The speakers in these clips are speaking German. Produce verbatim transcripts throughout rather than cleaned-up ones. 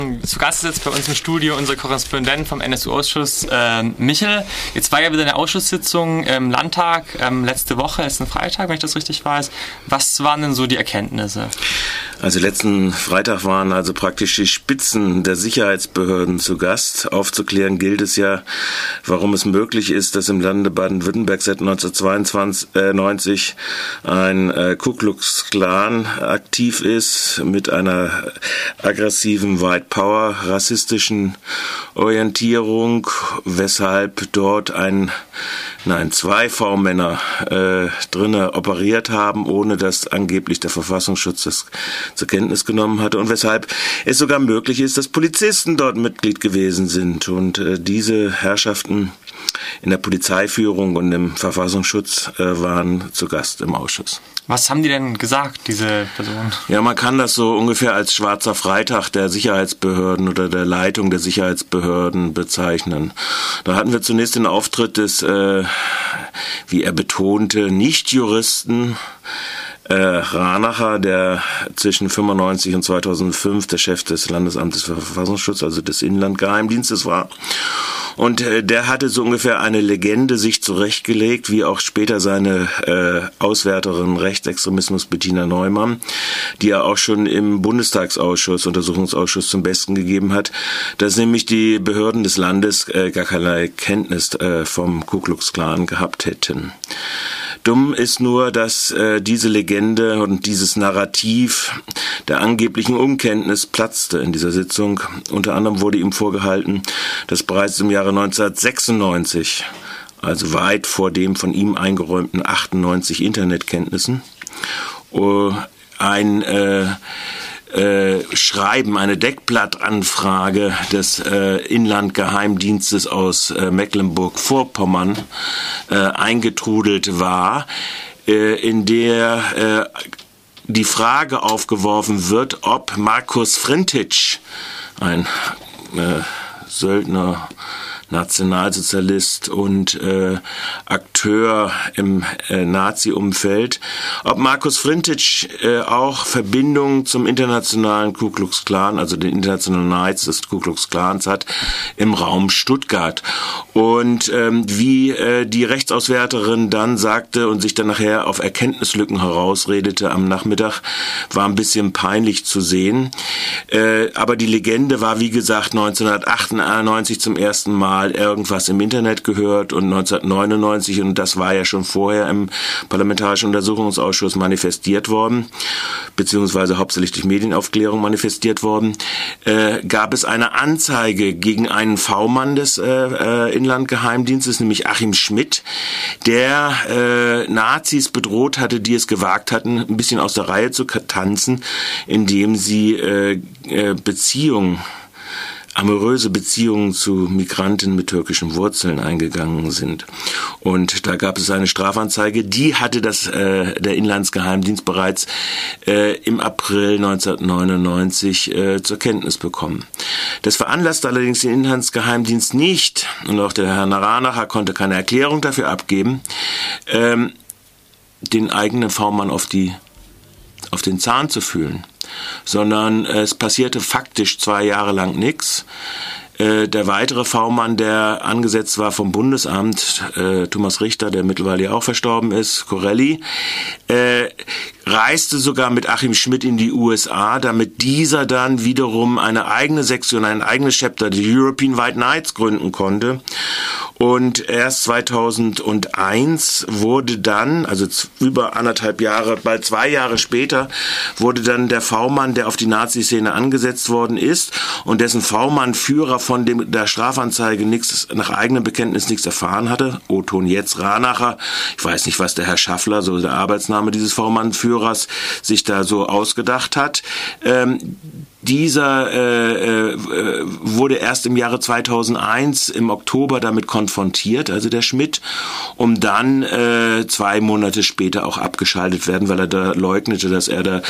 Zu Gast ist jetzt bei uns im Studio unser Korrespondent vom N S U-Ausschuss, äh, Michel. Jetzt war ja wieder eine Ausschusssitzung im Landtag ähm, letzte Woche, letzten Freitag, wenn ich das richtig weiß. Was waren denn so die Erkenntnisse? Also letzten Freitag waren also praktisch die Spitzen der Sicherheitsbehörden zu Gast. Aufzuklären gilt es ja, warum es möglich ist, dass im Lande Baden-Württemberg seit neunzehnhundertzweiundneunzig ein äh, Ku Klux Klan aktiv ist mit einer aggressiven White Power, rassistischen Orientierung, weshalb dort ein, nein, zwei V-Männer äh, drinnen operiert haben, ohne dass angeblich der Verfassungsschutz das zur Kenntnis genommen hatte und weshalb es sogar möglich ist, dass Polizisten dort Mitglied gewesen sind und äh, diese Herrschaften in der Polizeiführung und im Verfassungsschutz äh, waren zu Gast im Ausschuss. Was haben die denn gesagt, diese Personen? Ja, man kann das so ungefähr als schwarzer Freitag der Sicherheitsbehörden oder der Leitung der Sicherheitsbehörden bezeichnen. Da hatten wir zunächst den Auftritt des, äh, wie er betonte, Nichtjuristen, Äh, Ranacher, der zwischen fünfundneunzig und zweitausendfünf der Chef des Landesamtes für Verfassungsschutz, also des Inlandgeheimdienstes war. Und äh, der hatte so ungefähr eine Legende sich zurechtgelegt, wie auch später seine äh, Auswärterin Rechtsextremismus Bettina Neumann, die er auch schon im Bundestagsausschuss, Untersuchungsausschuss zum Besten gegeben hat, dass nämlich die Behörden des Landes äh, gar keine Kenntnis äh, vom Ku Klux Klan gehabt hätten. Dumm ist nur, dass äh, diese Legende und dieses Narrativ der angeblichen Unkenntnis platzte in dieser Sitzung. Unter anderem wurde ihm vorgehalten, dass bereits im Jahre neunzehnhundertsechsundneunzig, also weit vor dem von ihm eingeräumten achtundneunzig Internetkenntnissen, uh, ein äh, Äh, Schreiben, eine Deckblattanfrage des äh, Inlandgeheimdienstes aus äh, Mecklenburg-Vorpommern äh, eingetrudelt war, äh, in der äh, die Frage aufgeworfen wird, ob Markus Frintitsch, ein äh, Söldner, Nationalsozialist und äh, Akteur im äh, Nazi-Umfeld, ob Markus Frintitsch äh, auch Verbindungen zum internationalen Ku Klux Klan, also den internationalen Knights des Ku Klux Klans hat, im Raum Stuttgart. Und ähm, wie äh, die Rechtsauswärterin dann sagte und sich dann nachher auf Erkenntnislücken herausredete am Nachmittag, war ein bisschen peinlich zu sehen. Äh, aber die Legende war, wie gesagt, neunzehnhundertachtundneunzig zum ersten Mal irgendwas im Internet gehört und neunzehnhundertneunundneunzig, und das war ja schon vorher im Parlamentarischen Untersuchungsausschuss manifestiert worden, beziehungsweise hauptsächlich durch Medienaufklärung manifestiert worden, äh, gab es eine Anzeige gegen einen V-Mann des äh, äh, Inlandgeheimdienstes, nämlich Achim Schmidt, der äh, Nazis bedroht hatte, die es gewagt hatten, ein bisschen aus der Reihe zu tanzen, indem sie äh, äh, Beziehungen amoröse Beziehungen zu Migranten mit türkischen Wurzeln eingegangen sind. Und da gab es eine Strafanzeige, die hatte das äh, der Inlandsgeheimdienst bereits äh, im April neunzehnhundertneunundneunzig äh, zur Kenntnis bekommen. Das veranlasste allerdings den Inlandsgeheimdienst nicht, und auch der Herr Ranacher konnte keine Erklärung dafür abgeben, ähm, den eigenen V-Mann auf die auf den Zahn zu fühlen, sondern es passierte faktisch zwei Jahre lang nichts. Der weitere V-Mann, der angesetzt war vom Bundesamt, äh, Thomas Richter, der mittlerweile ja auch verstorben ist, Corelli, äh, reiste sogar mit Achim Schmidt in die U S A, damit dieser dann wiederum eine eigene Sektion, ein eigenes Chapter, die European White Knights, gründen konnte. Und erst zweitausendeins wurde dann, also über anderthalb Jahre, bald zwei Jahre später, wurde dann der V-Mann, der auf die Nazi-Szene angesetzt worden ist und dessen V-Mann-Führer von dem, der Strafanzeige nichts, nach eigenem Bekenntnis nichts erfahren hatte, O-Ton jetzt Ranacher, ich weiß nicht, was der Herr Schaffler, so der Arbeitsname dieses V-Mann-Führers, sich da so ausgedacht hat. Ähm, Dieser äh, äh, wurde erst im Jahre zweitausendeins im Oktober damit konfrontiert, also der Schmidt, um dann äh, zwei Monate später auch abgeschaltet werden, weil er da leugnete, dass er der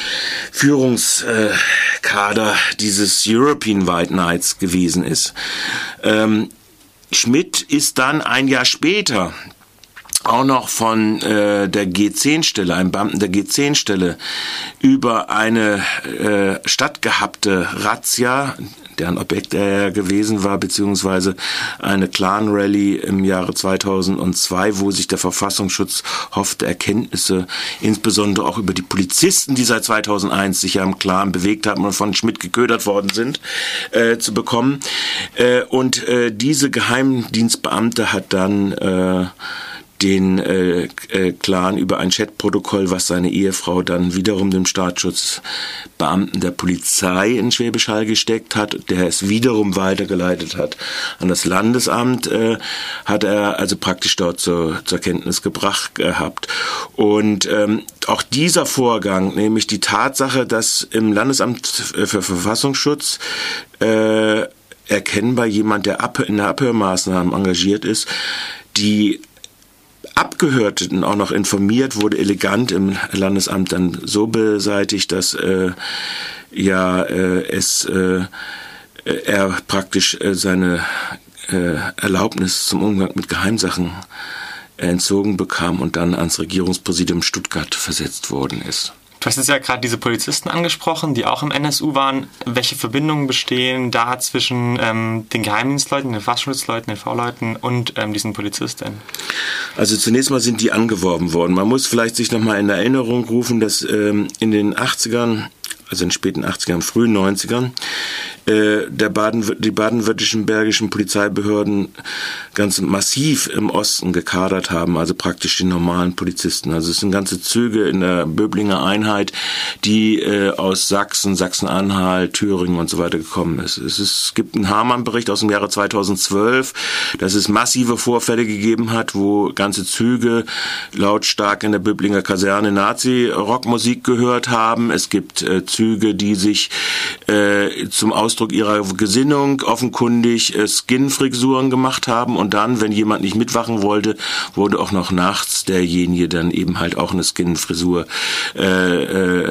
Führungskader äh, dieses European White Knights gewesen ist. Ähm, Schmidt ist dann ein Jahr später auch noch von äh, der G zehn Stelle, einem Beamten der G zehn Stelle, über eine äh, stattgehabte Razzia, deren Objekt er ja gewesen war, beziehungsweise eine Clan-Rallye im Jahre zweitausendzwei, wo sich der Verfassungsschutz hoffte, Erkenntnisse, insbesondere auch über die Polizisten, die seit zweitausendeins sich ja im Clan bewegt haben und von Schmidt geködert worden sind, äh, zu bekommen. Äh, und äh, diese Geheimdienstbeamte hat dann äh, den äh, äh, Clan über ein Chatprotokoll, was seine Ehefrau dann wiederum dem Staatsschutzbeamten der Polizei in Schwäbisch Hall gesteckt hat, der es wiederum weitergeleitet hat an das Landesamt, äh, hat er also praktisch dort zur, zur Kenntnis gebracht gehabt. Und ähm, auch dieser Vorgang, nämlich die Tatsache, dass im Landesamt für Verfassungsschutz äh, erkennbar jemand, der in der Abhörmaßnahmen engagiert ist, die Abgehörten auch noch informiert, wurde elegant im Landesamt dann so beseitigt, dass äh, ja äh, es äh, er praktisch äh, seine äh, Erlaubnis zum Umgang mit Geheimsachen entzogen bekam und dann ans Regierungspräsidium Stuttgart versetzt worden ist. Du hast jetzt ja gerade diese Polizisten angesprochen, die auch im N S U waren. Welche Verbindungen bestehen da zwischen ähm, den Geheimdienstleuten, den Verfassungsschutzleuten, den V-Leuten und ähm, diesen Polizisten? Also zunächst mal sind die angeworben worden. Man muss vielleicht sich nochmal in Erinnerung rufen, dass ähm, in den achtzigern, also in den späten achtzigern, frühen neunzigern, äh, der Baden, die baden-württembergischen Polizeibehörden ganz massiv im Osten gekadert haben, also praktisch die normalen Polizisten. Also es sind ganze Züge in der Böblinger Einheit, die äh, aus Sachsen, Sachsen-Anhalt, Thüringen und so weiter gekommen ist. Es, ist, es gibt einen Hamann-Bericht aus dem Jahre zweitausendzwölf, dass es massive Vorfälle gegeben hat, wo ganze Züge lautstark in der Böblinger Kaserne Nazi-Rockmusik gehört haben. Es gibt äh, Züge, die sich äh, zum Ausdruck ihrer Gesinnung offenkundig äh, Skin-Frisuren gemacht haben und dann, wenn jemand nicht mitwachen wollte, wurde auch noch nachts derjenige dann eben halt auch eine Skin-Frisur äh,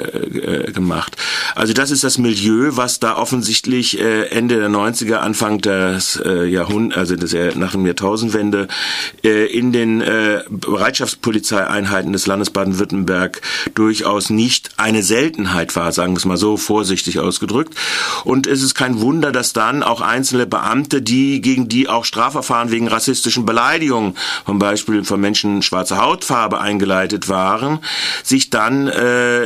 äh, gemacht. Also das ist das Milieu, was da offensichtlich äh, Ende der neunziger, Anfang des äh, Jahrhunderts, also des, äh, nach der Jahrtausendwende, äh, in den äh, Bereitschaftspolizeieinheiten des Landes Baden-Württemberg durchaus nicht eine Seltenheit war, sagen wir es mal so vorsichtig ausgedrückt. Und es ist kein Wunder, dass dann auch einzelne Beamte, die gegen die auch Strafverfahren wegen rassistischen Beleidigungen, zum Beispiel von Menschen schwarzer Hautfarbe eingeleitet waren, sich dann äh,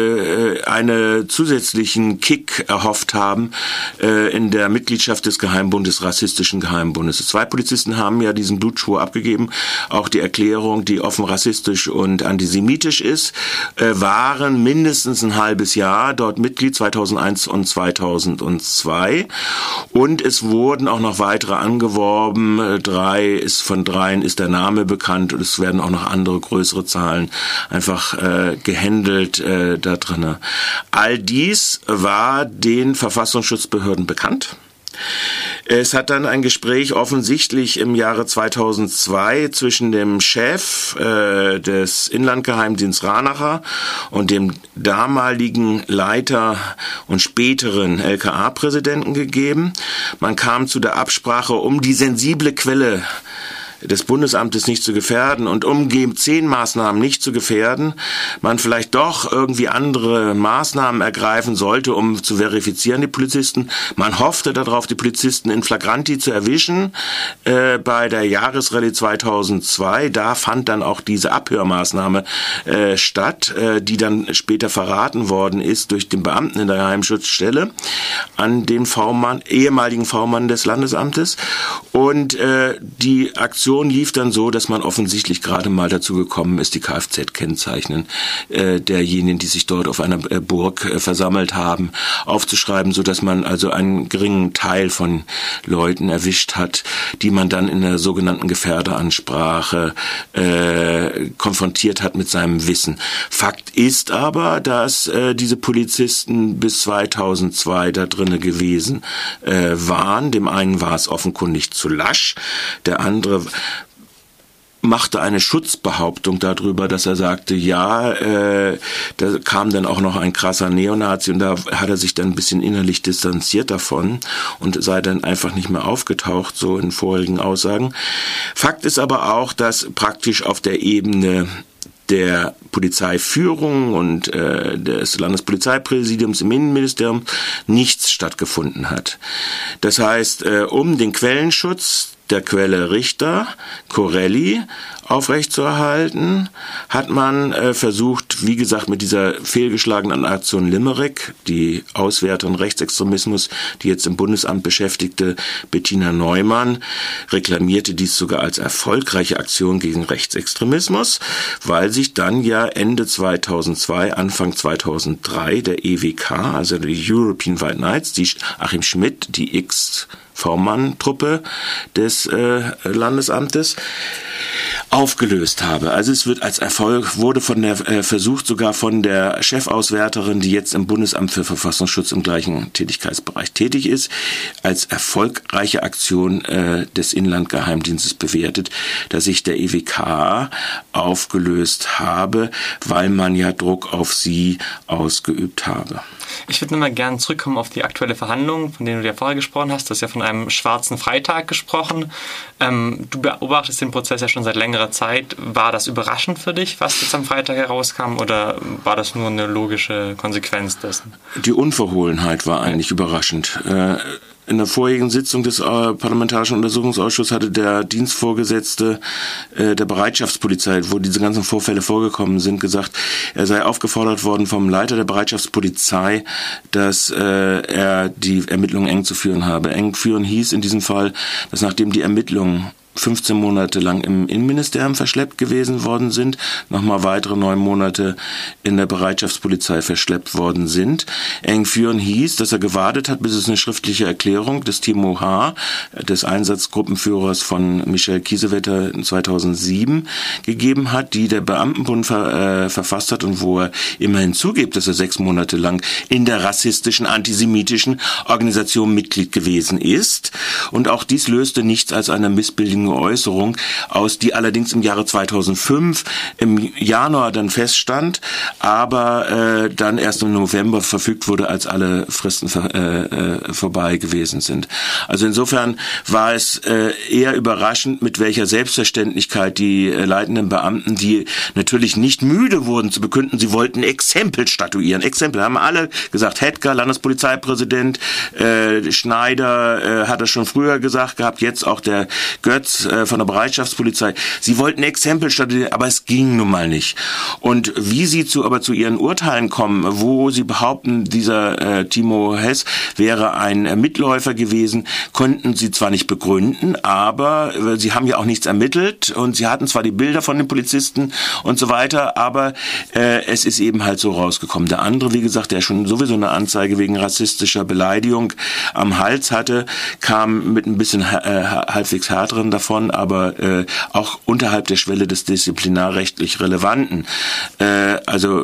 äh, einen zusätzlichen Kick erhofft haben äh, in der Mitgliedschaft des Geheimbundes, rassistischen Geheimbundes. Zwei Polizisten haben ja diesen Blutschwur abgegeben, auch die Erklärung, die offen rassistisch und antisemitisch ist, äh, waren mindestens ein halbes Jahr dort Mitglied, zweitausendeins und zweitausendzwei. Und es wurden auch noch weitere angeworben. Drei ist von dreien ist der Name bekannt und es werden auch noch andere größere Zahlen einfach äh, gehandelt äh, da drin. All dies war den Verfassungsschutzbehörden bekannt. Es hat dann ein Gespräch offensichtlich im Jahre zweitausendzwei zwischen dem Chef äh, des Inlandgeheimdienstes Ranacher und dem damaligen Leiter und späteren L K A-Präsidenten gegeben. Man kam zu der Absprache, um die sensible Quelle des Bundesamtes nicht zu gefährden und um G zehn Maßnahmen nicht zu gefährden, man vielleicht doch irgendwie andere Maßnahmen ergreifen sollte, um zu verifizieren, die Polizisten. Man hoffte darauf, die Polizisten in Flagranti zu erwischen. Äh, bei der Jahresrallye zweitausendzwei, da fand dann auch diese Abhörmaßnahme äh, statt, äh, die dann später verraten worden ist durch den Beamten in der Geheimschutzstelle an den V-Mann, ehemaligen V-Mann des Landesamtes. Und äh, die Aktion lief dann so, dass man offensichtlich gerade mal dazu gekommen ist, die Kfz-Kennzeichen äh, derjenigen, die sich dort auf einer äh, Burg äh, versammelt haben, aufzuschreiben, so dass man also einen geringen Teil von Leuten erwischt hat, die man dann in der sogenannten Gefährderansprache äh, konfrontiert hat mit seinem Wissen. Fakt ist aber, dass äh, diese Polizisten bis zweitausendzwei da drinnen gewesen äh, waren. Dem einen war es offenkundig zu lasch, der andere machte eine Schutzbehauptung darüber, dass er sagte, ja, äh, da kam dann auch noch ein krasser Neonazi und da hat er sich dann ein bisschen innerlich distanziert davon und sei dann einfach nicht mehr aufgetaucht, so in vorigen Aussagen. Fakt ist aber auch, dass praktisch auf der Ebene der Polizeiführung und äh, des Landespolizeipräsidiums im Innenministerium nichts stattgefunden hat. Das heißt, äh, um den Quellenschutz der Quelle Richter, Corelli, aufrechtzuerhalten, hat man äh, versucht, wie gesagt, mit dieser fehlgeschlagenen Aktion Limerick, die Auswerterin Rechtsextremismus, die jetzt im Bundesamt beschäftigte Bettina Neumann, reklamierte dies sogar als erfolgreiche Aktion gegen Rechtsextremismus, weil sich dann ja Ende zweitausendzwei, Anfang zweitausenddrei der E W K, also die European White Knights, die Achim Schmidt, die X V-Mann-Truppe des äh, Landesamtes, aufgelöst habe. Also es wird als Erfolg, wurde von der äh, versucht sogar von der Chefauswärterin, die jetzt im Bundesamt für Verfassungsschutz im gleichen Tätigkeitsbereich tätig ist, als erfolgreiche Aktion äh, des Inlandgeheimdienstes bewertet, dass sich der E W K aufgelöst habe, weil man ja Druck auf sie ausgeübt habe. Ich würde nochmal gerne zurückkommen auf die aktuelle Verhandlung, von denen du ja vorher gesprochen hast. Du hast ja von einem schwarzen Freitag gesprochen. Ähm, du beobachtest den Prozess ja schon seit längerer Zeit. War das überraschend für dich, was jetzt am Freitag herauskam, oder war das nur eine logische Konsequenz dessen? Die Unverhohlenheit war eigentlich überraschend. Äh, In der vorigen Sitzung des äh, Parlamentarischen Untersuchungsausschusses hatte der Dienstvorgesetzte äh, der Bereitschaftspolizei, wo diese ganzen Vorfälle vorgekommen sind, gesagt, er sei aufgefordert worden vom Leiter der Bereitschaftspolizei, dass äh, er die Ermittlungen eng zu führen habe. Eng führen hieß in diesem Fall, dass nachdem die Ermittlungen fünfzehn Monate lang im Innenministerium verschleppt gewesen worden sind, nochmal weitere neun Monate in der Bereitschaftspolizei verschleppt worden sind. Eng führen hieß, dass er gewartet hat, bis es eine schriftliche Erklärung des Timo H., des Einsatzgruppenführers von Michel Kiesewetter in zweitausendsieben, gegeben hat, die der Beamtenbund ver, äh, verfasst hat und wo er immerhin zugibt, dass er sechs Monate lang in der rassistischen, antisemitischen Organisation Mitglied gewesen ist. Und auch dies löste nichts als eine missbilligende Äußerung aus, die allerdings im Jahre zweitausendfünf im Januar dann feststand, aber äh, dann erst im November verfügt wurde, als alle Fristen ver, äh, äh, vorbei gewesen sind. Also insofern war es äh, eher überraschend, mit welcher Selbstverständlichkeit die äh, leitenden Beamten, die natürlich nicht müde wurden zu bekünden, sie wollten Exempel statuieren. Exempel haben alle gesagt. Hedger, Landespolizeipräsident, äh, Schneider äh, hat das schon früher gesagt gehabt, jetzt auch der Götz von der Bereitschaftspolizei. Sie wollten Exempel statuieren, aber es ging nun mal nicht. Und wie sie zu, aber zu ihren Urteilen kommen, wo sie behaupten, dieser äh, Timo Hess wäre ein äh, Mitläufer gewesen, konnten sie zwar nicht begründen, aber äh, sie haben ja auch nichts ermittelt und sie hatten zwar die Bilder von den Polizisten und so weiter, aber äh, es ist eben halt so rausgekommen. Der andere, wie gesagt, der schon sowieso eine Anzeige wegen rassistischer Beleidigung am Hals hatte, kam mit ein bisschen äh, halbwegs härteren davon, aber äh, auch unterhalb der Schwelle des disziplinarrechtlich Relevanten. Äh, also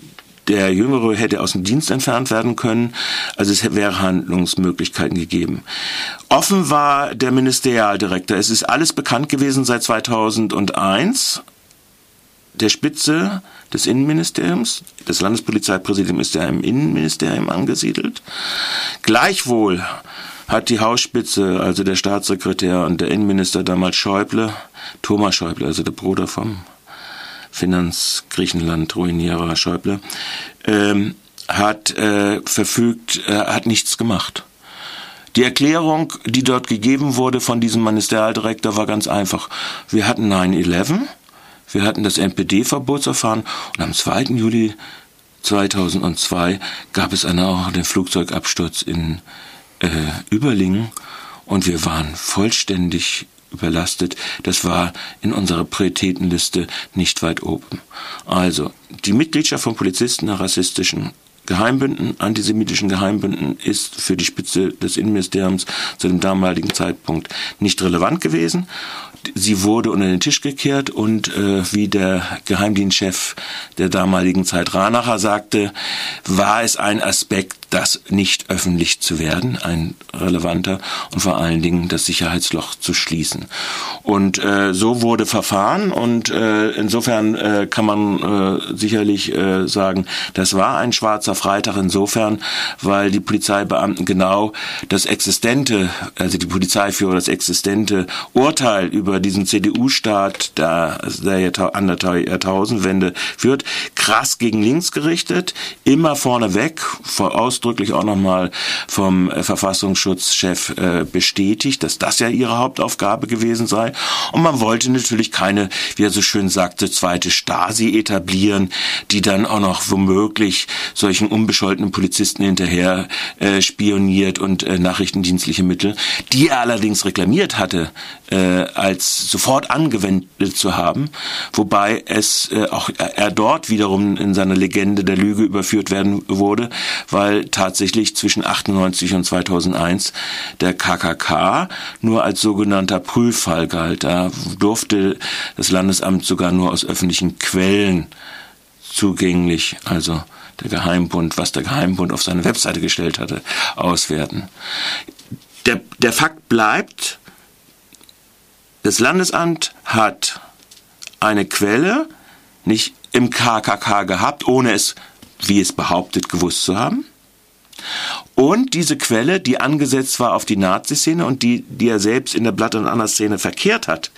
der Jüngere hätte aus dem Dienst entfernt werden können, also es wäre Handlungsmöglichkeiten gegeben. Offen war der Ministerialdirektor. Es ist alles bekannt gewesen seit zweitausendeins. Der Spitze des Innenministeriums, das Landespolizeipräsidium ist ja im Innenministerium angesiedelt. Gleichwohl hat die Hausspitze, also der Staatssekretär und der Innenminister damals Schäuble, Thomas Schäuble, also der Bruder vom Finanz-Griechenland-Ruinierer Schäuble, ähm, hat äh, verfügt, äh, hat nichts gemacht. Die Erklärung, die dort gegeben wurde von diesem Ministerialdirektor, war ganz einfach. Wir hatten neun elf, wir hatten das N P D-Verbotsverfahren und am zweiten Juli zweitausendzwei gab es auch den Flugzeugabsturz in äh, Überlingen und wir waren vollständig überlastet. Das war in unserer Prioritätenliste nicht weit oben. Also, die Mitgliedschaft von Polizisten nach rassistischen Geheimbünden, antisemitischen Geheimbünden ist für die Spitze des Innenministeriums zu dem damaligen Zeitpunkt nicht relevant gewesen. sie wurde unter den Tisch gekehrt und äh, wie der Geheimdienstchef der damaligen Zeit Ranacher sagte, war es ein Aspekt, das nicht öffentlich zu werden, ein relevanter, und vor allen Dingen das Sicherheitsloch zu schließen. Und äh, so wurde verfahren, und äh, insofern äh, kann man äh, sicherlich äh, sagen, das war ein schwarzer Freitag insofern, weil die Polizeibeamten genau das existente, also die Polizeiführer das existente Urteil über diesen C D U-Staat der, der Jahrtausendwende führt, krass gegen links gerichtet, immer vorneweg, voraus ausdrücklich auch nochmal vom äh, Verfassungsschutzchef äh, bestätigt, dass das ja ihre Hauptaufgabe gewesen sei. Und man wollte natürlich keine, wie er so schön sagte, zweite Stasi etablieren, die dann auch noch womöglich solchen unbescholtenen Polizisten hinterher äh, spioniert und äh, nachrichtendienstliche Mittel, die er allerdings reklamiert hatte, äh, als sofort angewendet zu haben, wobei es äh, auch er dort wiederum in seiner Legende der Lüge überführt werden wurde, weil tatsächlich zwischen achtundneunzig und zweitausendeins der K K K nur als sogenannter Prüffall galt. Da durfte das Landesamt sogar nur aus öffentlichen Quellen zugänglich, also der Geheimbund, was der Geheimbund auf seine Webseite gestellt hatte, auswerten. Der, der Fakt bleibt, das Landesamt hat eine Quelle nicht im K K K gehabt, ohne es, wie es behauptet, gewusst zu haben. Und diese Quelle, die angesetzt war auf die Nazi-Szene und die, die er selbst in der Blatt- und Anna-Szene verkehrt hat,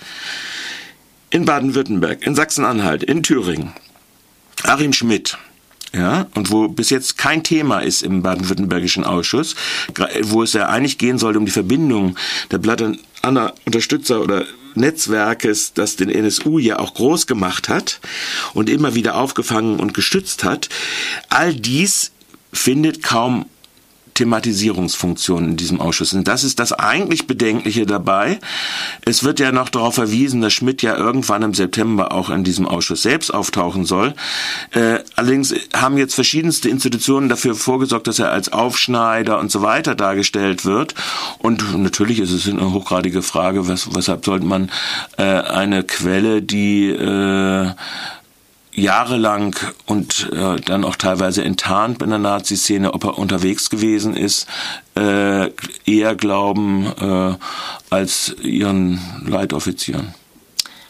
in Baden-Württemberg, in Sachsen-Anhalt, in Thüringen, Achim Schmidt, ja, und wo bis jetzt kein Thema ist im baden-württembergischen Ausschuss, wo es ja eigentlich gehen sollte um die Verbindung der Blatt- und Anna-Unterstützer oder Netzwerkes, das den N S U ja auch groß gemacht hat und immer wieder aufgefangen und gestützt hat. All dies findet kaum Thematisierungsfunktion in diesem Ausschuss. Und das ist das eigentlich Bedenkliche dabei. Es wird ja noch darauf verwiesen, dass Schmidt ja irgendwann im September auch in diesem Ausschuss selbst auftauchen soll. Äh, allerdings haben jetzt verschiedenste Institutionen dafür vorgesorgt, dass er als Aufschneider und so weiter dargestellt wird. Und natürlich ist es eine hochgradige Frage, was, weshalb sollte man äh, eine Quelle, die äh, jahrelang und äh, dann auch teilweise enttarnt in der Nazi-Szene, ob er unterwegs gewesen ist, äh, eher glauben äh, als ihren Leitoffizieren.